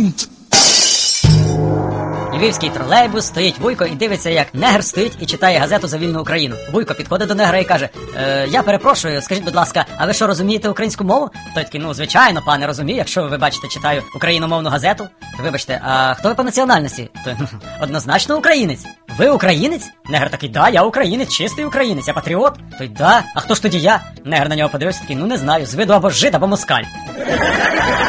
Львівський тролейбус, стоїть Вуйко і дивиться, як негр стоїть і читає газету за вільну Україну. Вуйко підходить до негра і каже: я перепрошую, скажіть, будь ласка, а ви що, розумієте українську мову? Той такий: ну, звичайно, пане, розумію, якщо ви бачите, читаю україномовну газету. Вибачте, а хто ви по національності? Той: однозначно українець. Ви українець? Негр такий: да, я українець, чистий українець, я патріот. Той: да, а хто ж тоді я? Негр на нього подивився, такий: ну не знаю, з виду або жид, або москаль.